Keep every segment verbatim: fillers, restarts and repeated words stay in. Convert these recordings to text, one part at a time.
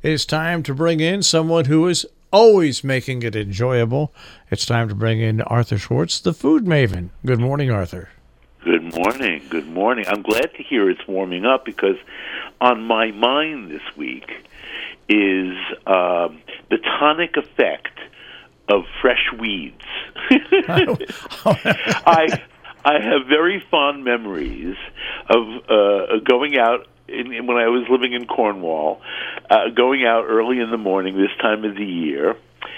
it's time to bring in someone who is always making it enjoyable. It's time to bring in Arthur Schwartz, the food maven. Good morning, Arthur. Good morning. Good morning. I'm glad to hear it's warming up because on my mind this week is uh, the tonic effect of fresh weeds. I I have very fond memories of uh, going out in, in, when I was living in Cornwall, uh, going out early in the morning this time of the year,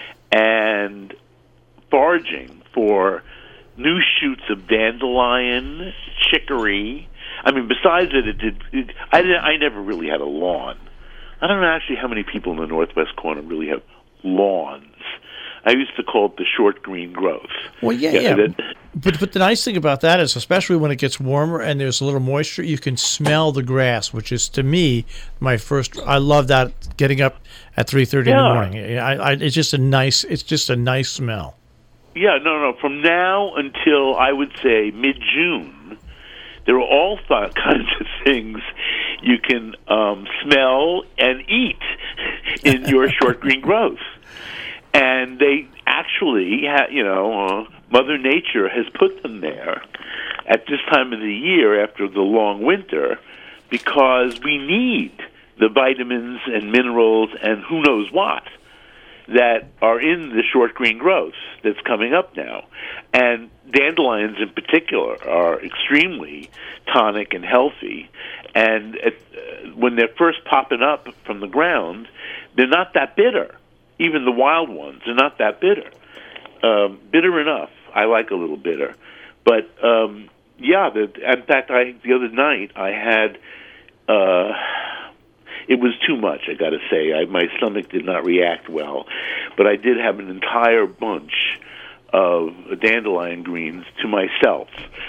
and foraging for new shoots of dandelion, chicory. I mean, besides it, it did. It, I didn't, I never really had a lawn. I don't know actually how many people in the northwest corner really have lawns. I used to call it the short green growth. Well, yeah, yeah. yeah. That, but but the nice thing about that is, especially when it gets warmer and there's a little moisture, you can smell the grass, which is to me my first. I love that getting up at three thirty yeah. in the morning. I, I, it's just a nice. It's just a nice smell. Yeah, no, no. From now until I would say mid-June, there are all th- kinds of things you can um, smell and eat in your short green growth. And they actually, ha- you know, uh, Mother Nature has put them there at this time of the year after the long winter because we need the vitamins and minerals and who knows what that are in the short green growth that's coming up now. And dandelions in particular are extremely tonic and healthy. And at, uh, when they're first popping up from the ground, they're not that bitter. Even the wild ones are not that bitter. Um, bitter enough. I like a little bitter. But, um, yeah, the, in fact, I the other night I had... Uh, It was too much, I got to say. I, my stomach did not react well. But I did have an entire bunch of dandelion greens to myself.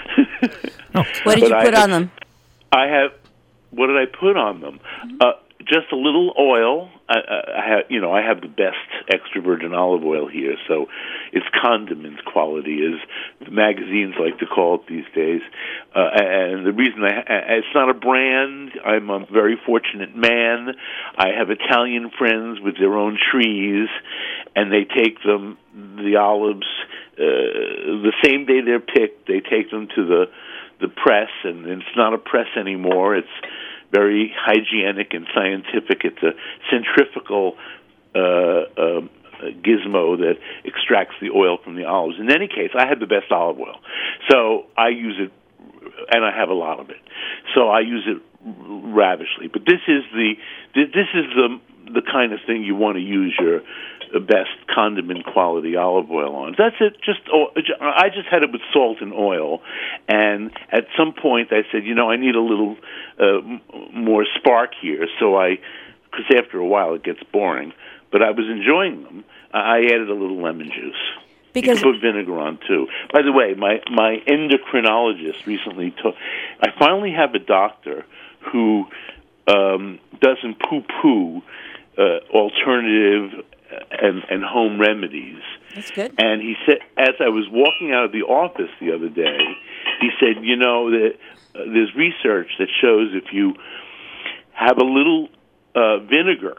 Oh. What did you put I, on them? I have. What did I put on them? Mm-hmm. Uh, just a little oil. I, I, I have, you know, I have the best extra virgin olive oil here, so it's condiments quality, as the magazines like to call it these days. Uh, and the reason I, it's not a brand. I'm a very fortunate man. I have Italian friends with their own trees, and they take them, the olives, uh, the same day they're picked. They take them to the the press, and it's not a press anymore. It's very hygienic and scientific. It's a centrifugal uh, uh, gizmo that extracts the oil from the olives. In any case, I have the best olive oil, so I use it, and I have a lot of it. So I use it ravishly. But this is the this is the the kind of thing you want to use your best condiment quality olive oil on. That's it. Just I just had it with salt and oil, and at some point I said, you know, I need a little uh, more spark here. So I, because after a while it gets boring, but I was enjoying them. I added a little lemon juice. Because you can put vinegar on too. By the way, my my endocrinologist recently told. I finally have a doctor who um, doesn't poo-poo uh, alternative and, and home remedies. That's good. And he said, as I was walking out of the office the other day, he said, you know, that uh, there's research that shows if you have a little uh, vinegar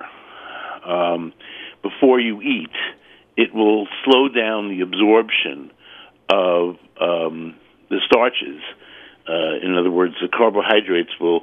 um, before you eat, it will slow down the absorption of um, the starches. Uh, in other words, the carbohydrates will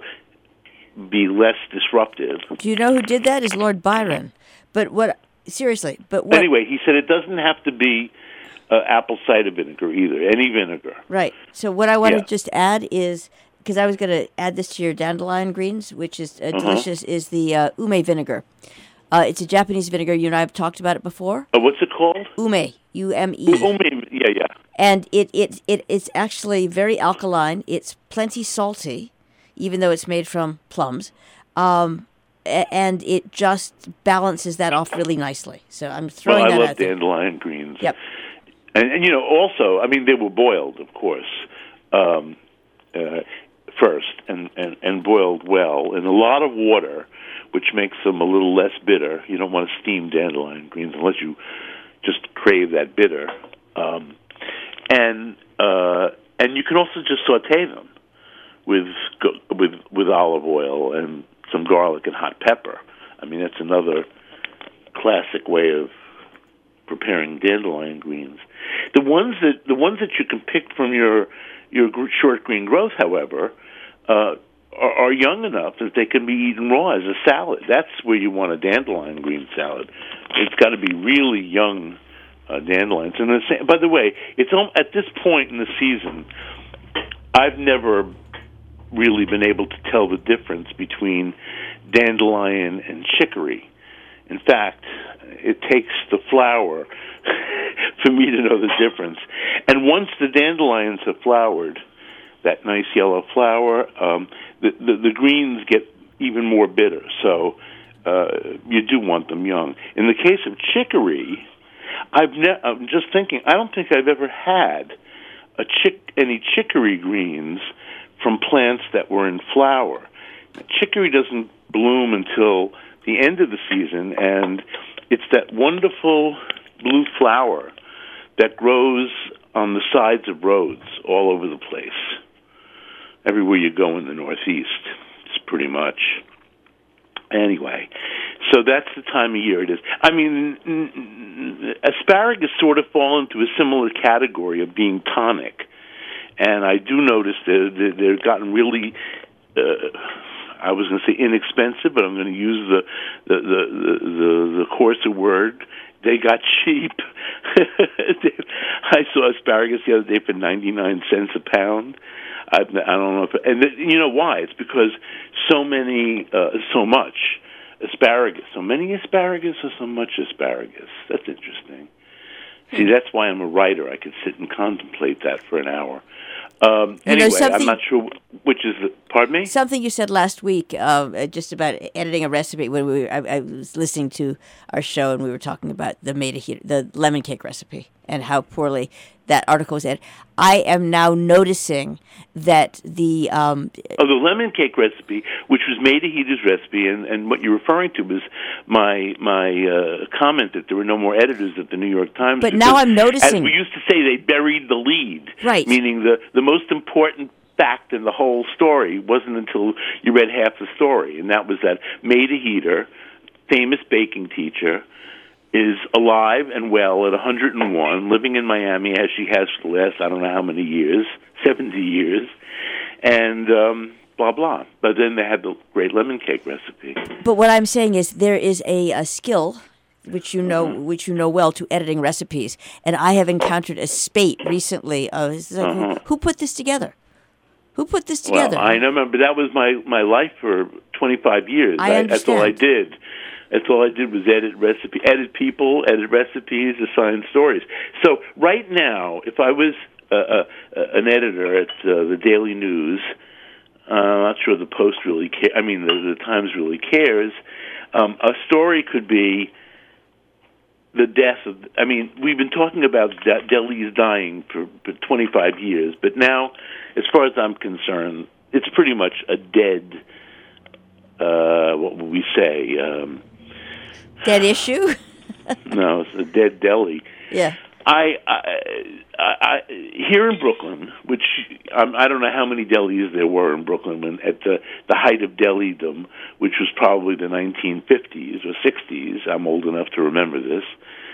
be less disruptive. Do you know who did that? Is Lord Byron. But what... Seriously, but what... Anyway, he said it doesn't have to be uh, apple cider vinegar either, any vinegar. Right. So what I want yeah. to just add is, because I was going to add this to your dandelion greens, which is uh, uh-huh. delicious, is the uh, ume vinegar. Uh, it's a Japanese vinegar. You and I have talked about it before. Uh, what's it called? Ume, U M E. Ume, yeah, yeah. And it, it, it it's actually very alkaline. It's plenty salty, even though it's made from plums. Um... And it just balances that off really nicely. So I'm throwing well, that out I love there. dandelion greens. Yep. And, and, you know, also, I mean, they were boiled, of course, um, uh, first, and, and, and boiled well in a lot of water, which makes them a little less bitter. You don't want to steam dandelion greens unless you just crave that bitter. Um, and uh, and you can also just saute them with with with olive oil and some garlic and hot pepper. I mean, that's another classic way of preparing dandelion greens. The ones that the ones that you can pick from your your gr- short green growth, however, uh, are, are young enough that they can be eaten raw as a salad. That's where you want a dandelion green salad. It's got to be really young uh, dandelions. And the same, by the way, it's al- at this point in the season, I've never really been able to tell the difference between dandelion and chicory. In fact, it takes the flower for me to know the difference. And once the dandelions have flowered, that nice yellow flower, um, the, the, the greens get even more bitter. So uh, you do want them young. In the case of chicory, I've ne- I'm just thinking, I don't think I've ever had a chick- any chicory greens from plants that were in flower. Chicory doesn't bloom until the end of the season, and it's that wonderful blue flower that grows on the sides of roads all over the place. Everywhere you go in the Northeast, it's pretty much. Anyway, so that's the time of year it is. I mean, n- n- asparagus sort of fall into a similar category of being tonic. And I do notice that they've gotten really, uh, I was going to say inexpensive, but I'm going to use the the, the, the, the coarser word. They got cheap. I saw asparagus the other day for ninety-nine cents a pound. I, I don't know if, and the, you know why? It's because so many, uh, so much asparagus. So many asparagus or so much asparagus. That's interesting. See, that's why I'm a writer. I could sit and contemplate that for an hour. Um, anyway, know, I'm not sure which is the, pardon me? Something you said last week, uh, just about editing a recipe. When we were, I, I was listening to our show and we were talking about the made the lemon cake recipe and how poorly that article was edited. I am now noticing that the um, oh, the lemon cake recipe, which was Maida Heater's recipe, and, and what you're referring to was my my uh, comment that there were no more editors at the New York Times. But now I'm noticing, as we used to say, they buried the lead, right? Meaning the the most important fact in the whole story wasn't until you read half the story, and that was that Maida Heater, famous baking teacher, is alive and well at one hundred and one, living in Miami as she has for the last, I don't know how many years, seventy years, and um, blah, blah. But then they had the great lemon cake recipe. But what I'm saying is there is a, a skill, which you know Mm-hmm. which you know well, to editing recipes. And I have encountered a spate recently of, it's like, Uh-huh. who, who put this together? Who put this together? Well, I remember that was my, my life for twenty-five years. I I, that's all I understand. did. That's all I did was edit recipe, edit people, edit recipes, assign stories. So right now, if I was uh, uh, an editor at uh, the Daily News, uh, I'm not sure the Post really cares. I mean, the, the Times really cares. Um, a story could be the death of. I mean, we've been talking about de- delis dying for, for twenty-five years, but now, as far as I'm concerned, it's pretty much a dead. Uh, what would we say? Um, Dead issue? No, it's a dead deli. Yeah. I, I, I, I here in Brooklyn, which um, I don't know how many delis there were in Brooklyn when at the the height of delidom, which was probably the nineteen fifties or sixties. I'm old enough to remember this.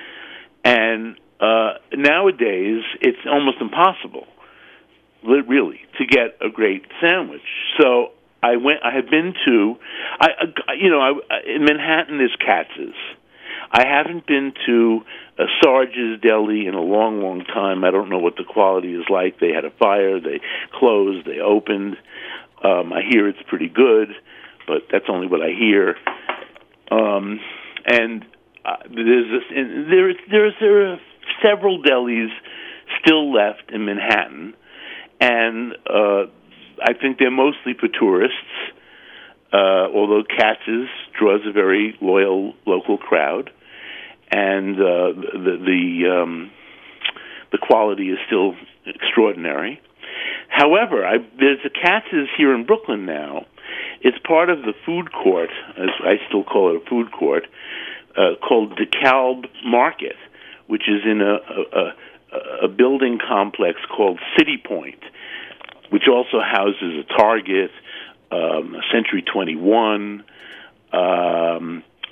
And uh, nowadays, it's almost impossible, li- really, to get a great sandwich. So I went. I had been to, I, I you know, I, in Manhattan there's Katz's. I haven't been to a Sarge's Deli in a long, long time. I don't know what the quality is like. They had a fire. They closed. They opened. Um, I hear it's pretty good, but that's only what I hear. Um, and uh, there's this, and there, there's there are several delis still left in Manhattan, and uh, I think they're mostly for tourists. Uh, although Katz's draws a very loyal local crowd, and uh, the the um, the quality is still extraordinary. However, I, there's a Katz's here in Brooklyn now. It's part of the food court, as I still call it a food court, uh, called DeKalb Market, which is in a, a, a building complex called City Point, which also houses a Target, um, a Century twenty-one, um,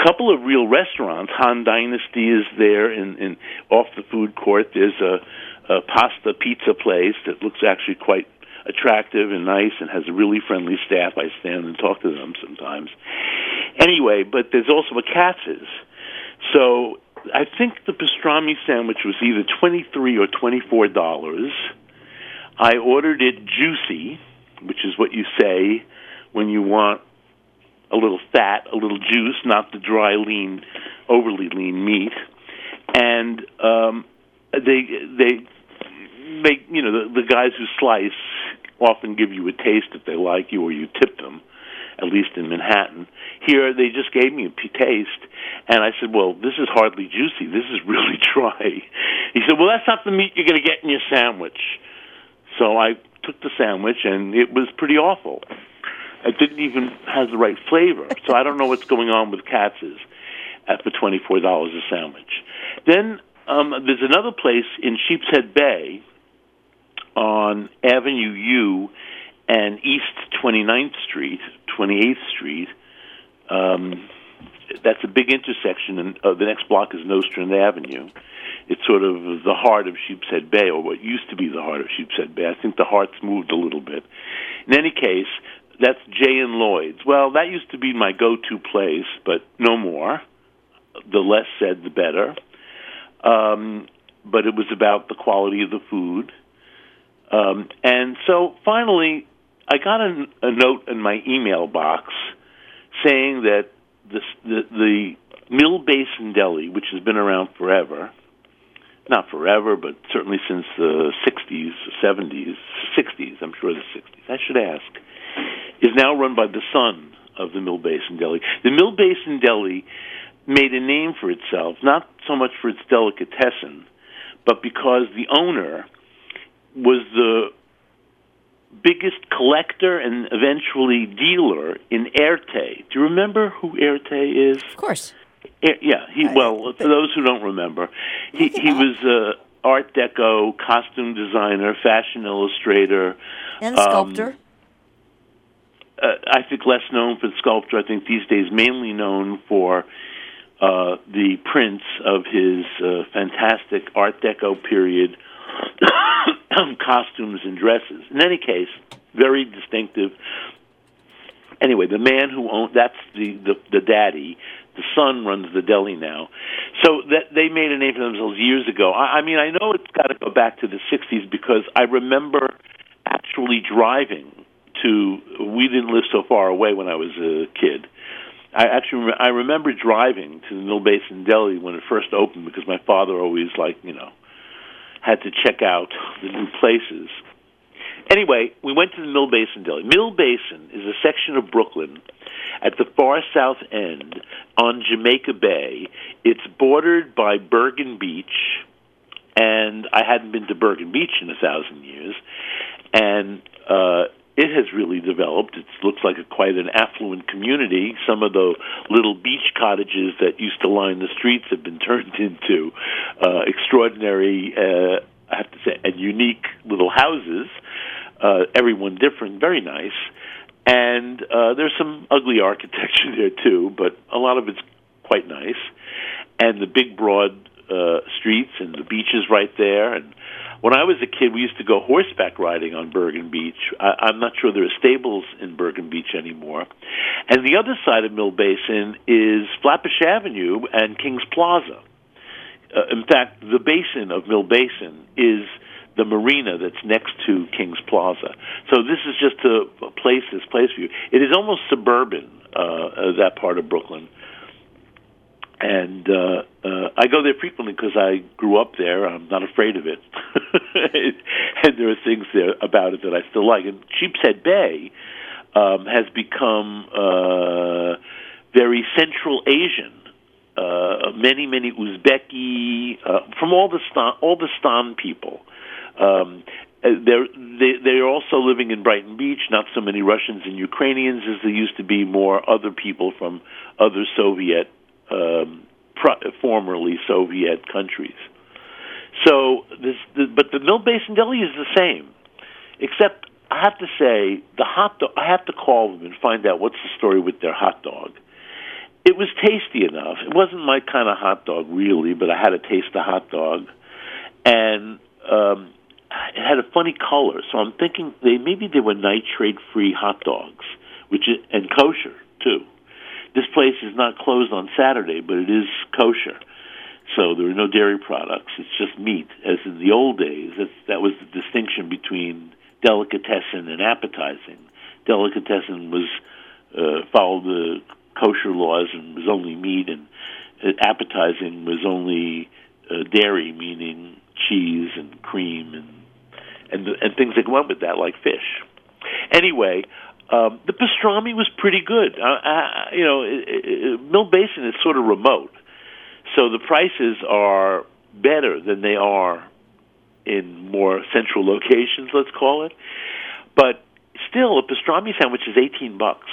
couple of real restaurants. Han Dynasty is there in, in off the food court. There's a, a pasta pizza place that looks actually quite attractive and nice and has a really friendly staff. I stand and talk to them sometimes. Anyway, but there's also a Katz's. So I think the pastrami sandwich was either twenty-three dollars or twenty-four dollars. I ordered it juicy, which is what you say when you want a little fat, a little juice, not the dry, lean, overly lean meat. And um, they they make, you know, the, the guys who slice often give you a taste if they like you, or you tip them, at least in Manhattan. Here, they just gave me a p- taste, and I said, well, this is hardly juicy. This is really dry. He said, well, that's not the meat you're going to get in your sandwich. So I took the sandwich, and it was pretty awful. It didn't even have the right flavor. So I don't know what's going on with Katz's at for twenty-four dollars a sandwich. Then um, there's another place in Sheepshead Bay on Avenue U and East twenty-ninth Street, twenty-eighth Street. Um, that's a big intersection, and uh, the next block is Nostrand Avenue. It's sort of the heart of Sheepshead Bay, or what used to be the heart of Sheepshead Bay. I think the heart's moved a little bit. In any case, that's Jay and Lloyd's. Well, that used to be my go-to place, but no more. The less said, the better. Um, but it was about the quality of the food. Um, and so finally, I got a, a note in my email box saying that this, the, the Mill Basin Deli, which has been around forever, not forever, but certainly since the sixties, seventies, sixties, I'm sure the sixties, I should ask, is now run by the son of the Mill Basin Deli. The Mill Basin Deli made a name for itself, not so much for its delicatessen, but because the owner was the biggest collector and eventually dealer in Erte. Do you remember who Erte is? Of course. Yeah, he, well, for those who don't remember, he, he was an Art Deco costume designer, fashion illustrator. And sculptor. Um, uh, I think less known for the sculpture. I think these days mainly known for uh, the prints of his uh, fantastic Art Deco period costumes and dresses. In any case, very distinctive. Anyway, the man who owned, that's the, the, the daddy. The son runs the deli now. So that they made a name for themselves years ago. I, I mean, I know it's got to go back to the sixties because I remember actually driving to, we didn't live so far away when I was a kid. I actually, I remember driving to the Mill Basin Deli when it first opened because my father always, like, you know, had to check out the new places. Anyway, we went to the Mill Basin Deli. Mill Basin is a section of Brooklyn at the far south end on Jamaica Bay. It's bordered by Bergen Beach, and I hadn't been to Bergen Beach in a thousand years, and uh, it has really developed. It looks like a, quite an affluent community. Some of the little beach cottages that used to line the streets have been turned into uh, extraordinary, uh, I have to say, and unique little houses. Uh, everyone different, very nice. And uh, there's some ugly architecture there, too, but a lot of it's quite nice. And the big, broad uh, streets and the beaches right there. And when I was a kid, we used to go horseback riding on Bergen Beach. I- I'm not sure there are stables in Bergen Beach anymore. And the other side of Mill Basin is Flatbush Avenue and Kings Plaza. Uh, in fact, the basin of Mill Basin is the marina that's next to Kings Plaza. So this is just to place this place for you. It is almost suburban, uh, that part of Brooklyn. And uh, uh, I go there frequently because I grew up there. I'm not afraid of it. And there are things there about it that I still like. And Sheepshead Bay um, has become uh, very Central Asian. Uh, many, many Uzbeki, uh, from all the Stan, all the Stan people. Um, they're they, they're also living in Brighton Beach. Not so many Russians and Ukrainians as there used to be. More other people from other Soviet, um, pro, formerly Soviet countries. So this, the, but the Mill Basin Deli is the same, except I have to say the hot dog. I have to call them and find out what's the story with their hot dog. it was tasty enough. It wasn't my kind of hot dog, really, but I had to taste the hot dog. And um, it had a funny color, so I'm thinking they maybe they were nitrate-free hot dogs, which is, and kosher, too. This place is not closed on Saturday, but it is kosher. So there are no dairy products. It's just meat, as in the old days. That's, that was the distinction between delicatessen and appetizing. Delicatessen was uh, followed the kosher laws and was only meat, and uh, appetizing was only uh, dairy, meaning cheese and cream and and, and things that go up with that, like fish. Anyway, um, the pastrami was pretty good. Uh, uh, you know, it, it, Mill Basin is sort of remote, so the prices are better than they are in more central locations, let's call it. But still, a pastrami sandwich is eighteen bucks.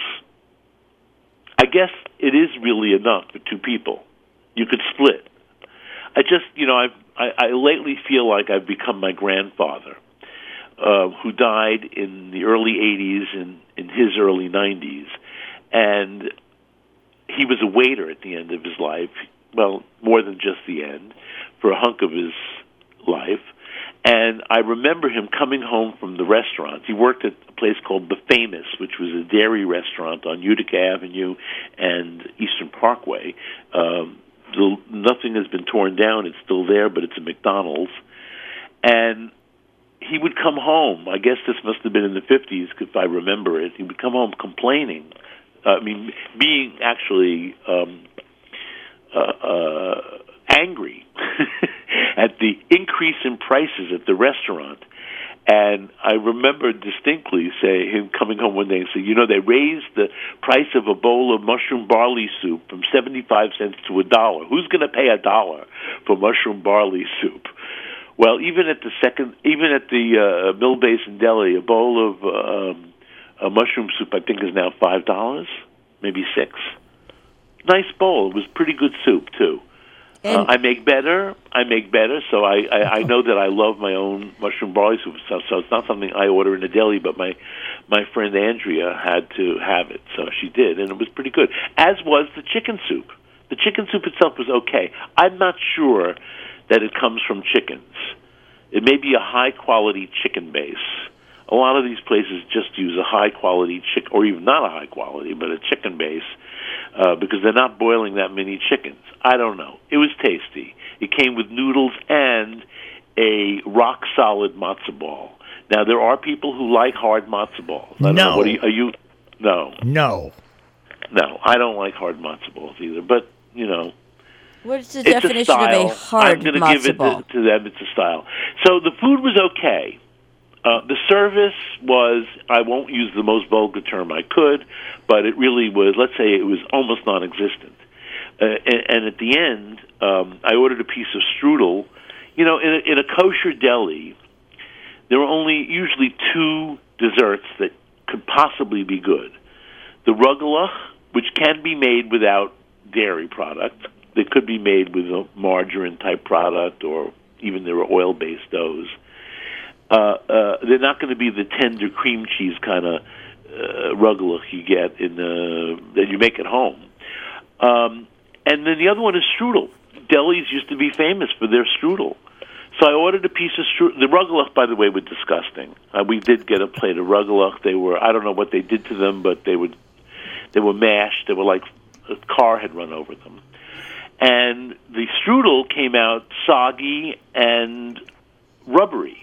I guess it is really enough for two people. You could split. I just, you know, I've, I, I lately feel like I've become my grandfather, uh, who died in the early eighties and in his early nineties. And he was a waiter at the end of his life, well, more than just the end, for a hunk of his life. And I remember him coming home from the restaurant. He worked at a place called The Famous, which was a dairy restaurant on Utica Avenue and Eastern Parkway. Um, the, nothing has been torn down. It's still there, but it's a McDonald's. And he would come home. I guess this must have been in the fifties, if I remember it. He would come home complaining. Uh, I mean, being actually um, uh, uh, angry at the increase in prices at the restaurant. And I remember distinctly say him coming home one day and saying, you know, they raised the price of a bowl of mushroom barley soup from seventy-five cents to a dollar. Who's going to pay a dollar for mushroom barley soup? Well, even at the second, even at the uh, Mill Basin Deli, a bowl of uh, um, a mushroom soup, I think, is now five dollars, maybe six. Nice bowl. It was pretty good soup too. Uh, I make better. I make better. So I, I, I know that I love my own mushroom barley soup. So, so it's not something I order in a deli, but my my friend Andrea had to have it, so she did, and it was pretty good. As was the chicken soup. The chicken soup itself was okay. I'm not sure that it comes from chickens. It may be a high-quality chicken base. A lot of these places just use a high-quality chicken, or even not a high-quality, but a chicken base, uh, because they're not boiling that many chickens. I don't know. It was tasty. It came with noodles and a rock-solid matzo ball. Now, there are people who like hard matzo balls. I don't no. know. What are you, are you? No. No. No, I don't like hard matzo balls either, but, you know. What's the it's definition a of a hard I'm going to matzo give it ball? to, to them. It's a style. So the food was okay. Uh, the service was, I won't use the most vulgar term I could, but it really was, let's say it was almost non-existent. Uh, and, and at the end, um, I ordered a piece of strudel. You know, in a, in a kosher deli, there are only usually two desserts that could possibly be good. The rugelach, which can be made without dairy product. They could be made with a margarine-type product, or even there are oil-based doughs. Uh, uh, they're not going to be the tender cream cheese kind of uh, rugelach you get in the, that you make at home. Um, and then the other one is strudel. Delis used to be famous for their strudel. So I ordered a piece of strudel. The rugelach, by the way, were disgusting. Uh, we did get a plate of rugelach. They were, I don't know what they did to them, but they would, they were mashed. They were like a car had run over them. And the strudel came out soggy and rubbery.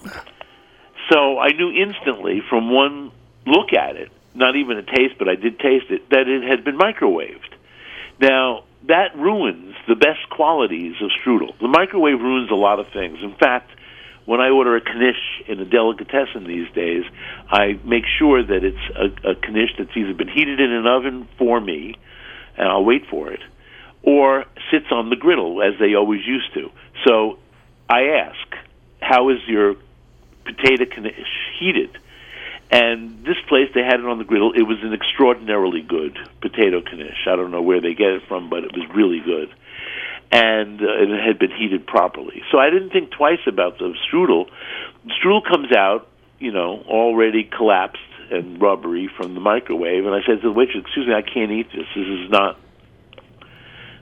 So I knew instantly from one look at it, not even a taste, but I did taste it, that it had been microwaved. Now, that ruins the best qualities of strudel. The microwave ruins a lot of things. In fact, when I order a knish in a delicatessen these days, I make sure that it's a, a knish that's either been heated in an oven for me, and I'll wait for it, or sits on the griddle, as they always used to. So I ask, how is your potato knish heated? And this place, they had it on the griddle. It was an extraordinarily good potato knish. I don't know where they get it from, but it was really good. And uh, it had been heated properly. So I didn't think twice about the strudel. The strudel comes out, you know, already collapsed and rubbery from the microwave. And I said to the waitress, excuse me, I can't eat this. This is not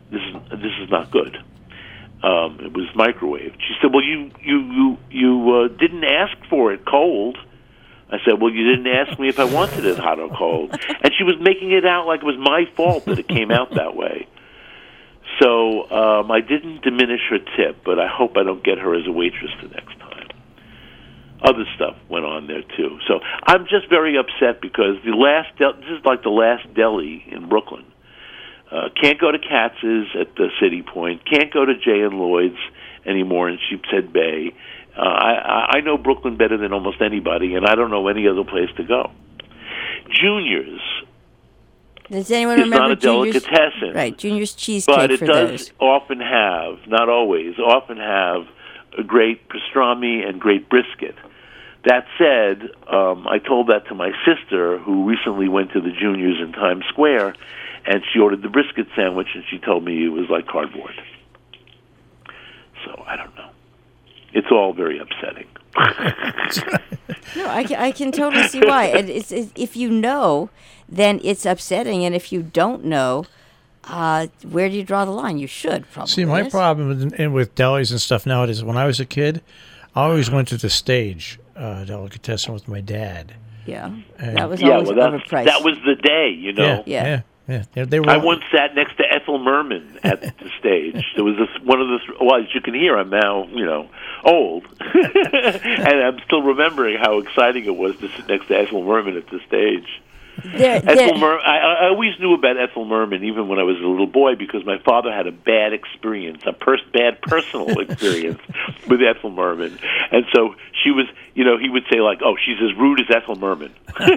this is this is not good. Um, it was microwaved. She said, well, you you you, you uh, didn't ask for it cold. I said, well, you didn't ask me if I wanted it hot or cold. And she was making it out like it was my fault that it came out that way. So um, I didn't diminish her tip, but I hope I don't get her as a waitress the next time. Other stuff went on there, too. So I'm just very upset because the last del- this is like the last deli in Brooklyn. Uh, can't go to Katz's at the City Point. Can't go to Jay and Lloyd's anymore in Sheepshead Bay. Uh, I, I know Brooklyn better than almost anybody, and I don't know any other place to go. Junior's Does anyone is remember not a Junior's? delicatessen. Right, Junior's cheesecake But it for does those. often have, not always, often have a great pastrami and great brisket. That said, um, I told that to my sister, who recently went to the Junior's in Times Square, and she ordered the brisket sandwich, and she told me it was like cardboard. So, I don't know. It's all very upsetting. No, I can, I can totally see why. And it's, it's, if you know, then it's upsetting. And if you don't know, uh, where do you draw the line? You should probably. See, my yes? problem with, and with delis and stuff nowadays, when I was a kid, I always went to the Stage uh, delicatessen with my dad. Yeah, And- that was Yeah, always well, that's, overpriced. that was the day, you know. Yeah, Yeah. yeah, yeah. They, they were. I once sat next to Ethel Merman at the Stage. There was this one of the well, as you can hear, I'm now you know old, and I'm still remembering how exciting it was to sit next to Ethel Merman at the Stage. There, Ethel there, Mer- I, I always knew about Ethel Merman, even when I was a little boy, because my father had a bad experience, a pers- bad personal experience with Ethel Merman, and so she was, you know, he would say like, "Oh, she's as rude as Ethel Merman."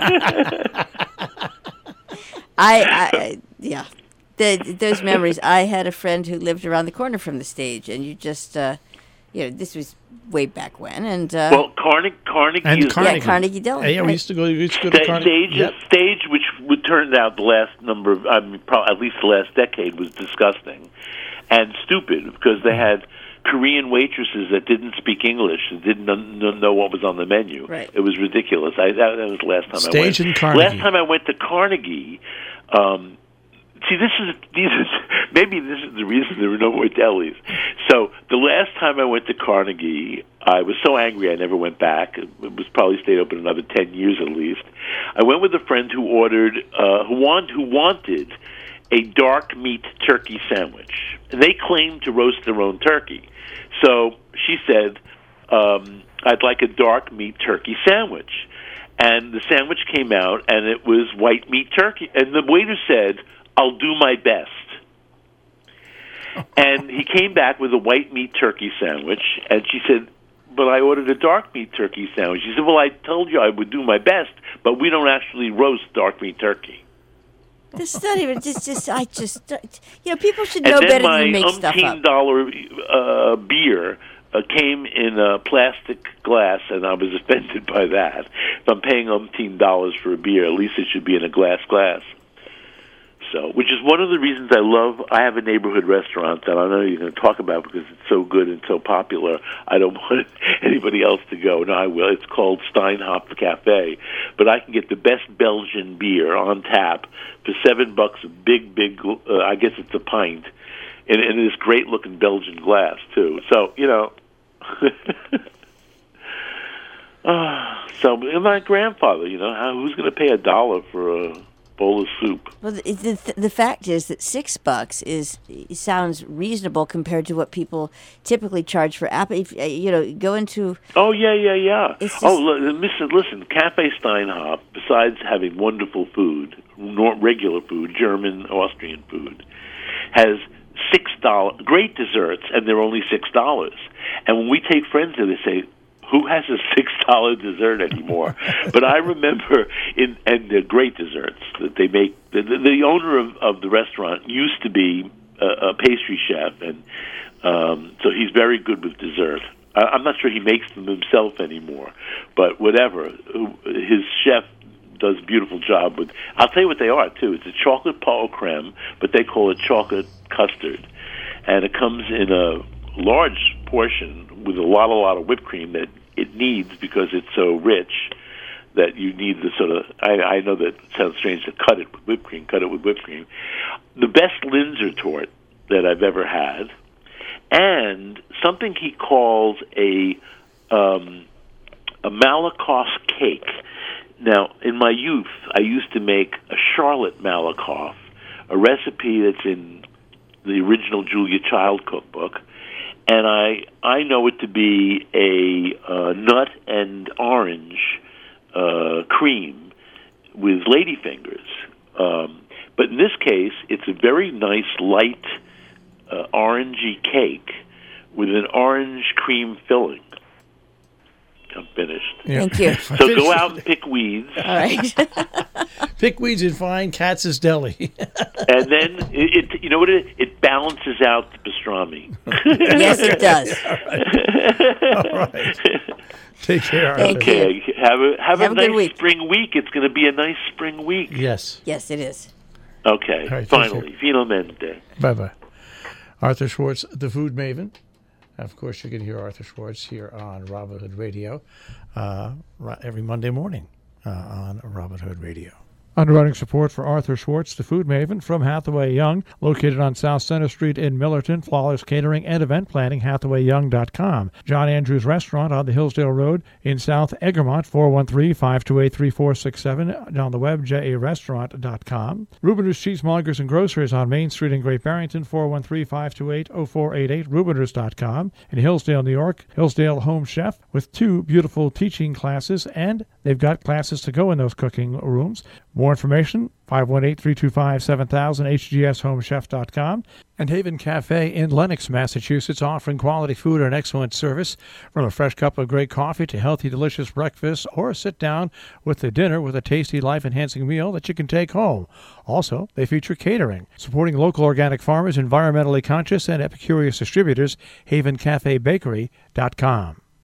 I, I, yeah, the, those memories. I had a friend who lived around the corner from the Stage, and you just, uh, you know, this was way back when, and uh, Well, Carnegie, Carnegie And is Carnegie. yeah, Carnegie Deli. Yeah, yeah, we right. used to go. We used to go to Sta- Carnegie. stage, Yep. stage, which would turn out the last number of, I mean, probably at least the last decade, was disgusting and stupid because they had Korean waitresses that didn't speak English, that didn't know, know what was on the menu. Right. It was ridiculous. I, that, that was the last time Stage I went. and Carnegie. Last time I went to Carnegie. Um, See, this is these is maybe this is the reason there were no more delis. So the last time I went to Carnegie, I was so angry I never went back. It was probably stayed open another ten years at least. I went with a friend who ordered uh, who want who wanted a dark meat turkey sandwich. And they claimed to roast their own turkey. So she said, um, "I'd like a dark meat turkey sandwich." And the sandwich came out, and it was white meat turkey. And the waiter said, "I'll do my best." And he came back with a white meat turkey sandwich, and she said, "But I ordered a dark meat turkey sandwich." He said, "Well, I told you I would do my best, but we don't actually roast dark meat turkey." This is not even just, just I just, you know, people should And know then better my than to make stuff umpteen up. dollar uh, beer uh, came in a plastic glass, and I was offended by that. If I'm paying umpteen dollars for a beer, at least it should be in a glass glass. So, which is one of the reasons I love, I have a neighborhood restaurant that I know you're going to talk about because it's so good and so popular. I don't want anybody else to go. No, I will. It's called Steinhop Cafe. But I can get the best Belgian beer on tap for seven bucks, a big, big, uh, I guess it's a pint, in, in this great-looking Belgian glass, too. So, you know. uh, so, and my grandfather, you know, how, who's going to pay a dollar for a bowl of soup? Well, the, the the fact is that six bucks is it sounds reasonable compared to what people typically charge for apple. If, uh, you know, go into Oh yeah, yeah, yeah. It's just- Oh, li- listen, listen. Cafe Steinhop, besides having wonderful food, nor- regular food, German, Austrian food, has six dollar great desserts, and they're only six dollars. And when we take friends there, they say, "Who has a six dollar dessert anymore?" But I remember, in and they're great desserts that they make. The, the, the owner of, of the restaurant used to be a, a pastry chef, and um, so he's very good with dessert. I, I'm not sure he makes them himself anymore, but whatever. His chef does a beautiful job with. I'll tell you what they are too. It's a chocolate Paul creme, but they call it chocolate custard, and it comes in a large portion with a lot, a lot of whipped cream that it needs because it's so rich that you need the sort of, I, I know that it sounds strange to cut it with whipped cream, cut it with whipped cream. The best Linzer tort that I've ever had, and something he calls a um, a Malakoff cake. Now, in my youth, I used to make a Charlotte Malakoff, a recipe that's in the original Julia Child cookbook, and I I know it to be a uh, nut and orange uh, cream with ladyfingers. Um, but in this case, it's a very nice, light, uh, orangey cake with an orange cream filling. I'm finished. Yeah. Thank you. So go out and pick weeds. All right. Pick weeds and find Katz's Deli. And then, it, it you know what it it balances out the pastrami. Yes, it does. All right. Take care. Thank Arthur. you. Okay, have a have, Have a a good nice week. spring week. It's going to be a nice spring week. Yes. Yes, it is. Okay, All right, take finally, finalmente. Bye-bye. Arthur Schwartz, the food maven. Of course, you can hear Arthur Schwartz here on Robin Hood Radio uh, ri- every Monday morning uh, on Robin Hood Radio. Underwriting support for Arthur Schwartz, the food maven, from Hathaway Young, located on South Center Street in Millerton. Flawless catering and event planning, hathaway young dot com. John Andrews Restaurant on the Hillsdale Road in South Egremont, four one three, five two eight, three four six seven. On the web, j a restaurant dot com. Rubiners Cheesemongers and Grocers on Main Street in Great Barrington, four one three, five two eight, zero four eight eight, rubiners dot com. In Hillsdale, New York, Hillsdale Home Chef with two beautiful teaching classes, and they've got classes to go in those cooking rooms. More information, five one eight, three two five, seven thousand, h g s home chef dot com. And Haven Cafe in Lenox, Massachusetts, offering quality food and excellent service, from a fresh cup of great coffee to healthy, delicious breakfast, or sit down with a dinner with a tasty, life-enhancing meal that you can take home. Also, they feature catering, supporting local organic farmers, environmentally conscious, and epicurious distributors. haven cafe bakery dot com.